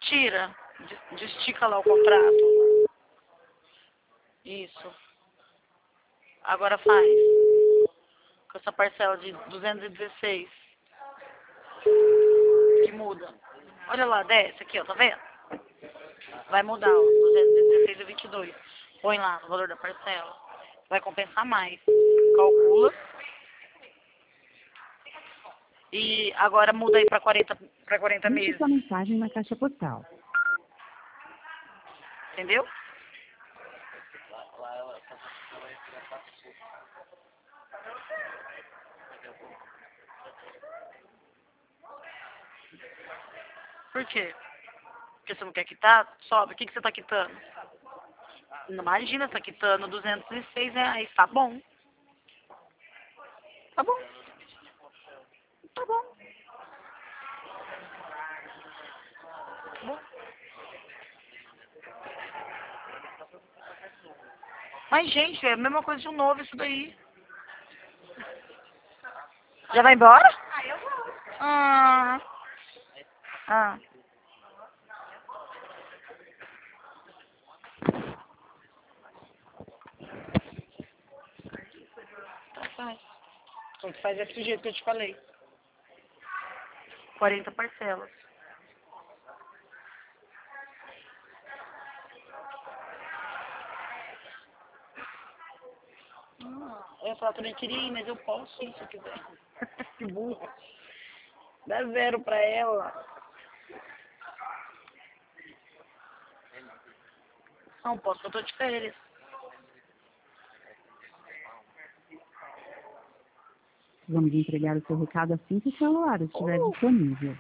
Tira. Destica lá o contrato. Isso. Agora faz. Com essa parcela de 216. Que muda. Olha lá, desce aqui, ó, tá vendo? Vai mudar, ó, 216,22. Põe lá o valor da parcela. Vai compensar mais. Calcula. E agora muda aí pra 40 Deixe meses. sua mensagem na caixa postal. Entendeu? Por quê? Porque você não quer quitar? Sobe. O que você tá quitando? Imagina, tá quitando R$ 206. Tá bom. Tá bom. Tá bom. Tá bom. Mas, gente, é a mesma coisa de um novo isso daí. Já vai embora? Ah. Ah. Tá, faz. Só que faz desse jeito que eu te falei. 40 parcelas. Eu ia falar que eu nem queria ir, mas eu posso ir se eu quiser. Que burro. Dá 0 pra ela. Não posso, eu tô de férias. Vamos entregar o seu recado assim que o celular estiver disponível.